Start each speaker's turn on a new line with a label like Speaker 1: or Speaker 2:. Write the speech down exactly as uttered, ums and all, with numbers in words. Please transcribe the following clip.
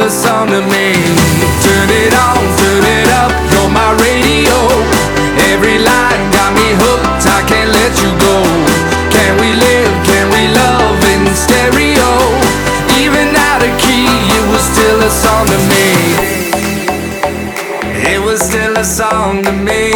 Speaker 1: a song to me. Turn it on, turn it up, you're my radio. Every line got me hooked, I can't let you go. Can we live, can we love in stereo? Even out of key, it was still a song to me. It was still a song to me.